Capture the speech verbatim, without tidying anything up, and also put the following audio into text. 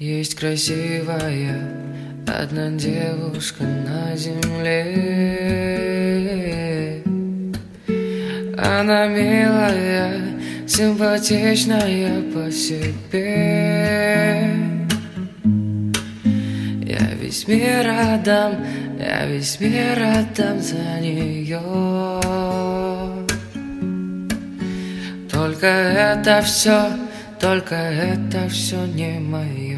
Есть красивая одна девушка на земле. Она милая, симпатичная по себе. Я весь мир отдам, я весь мир отдам за нее. Только это все, только это все не мое.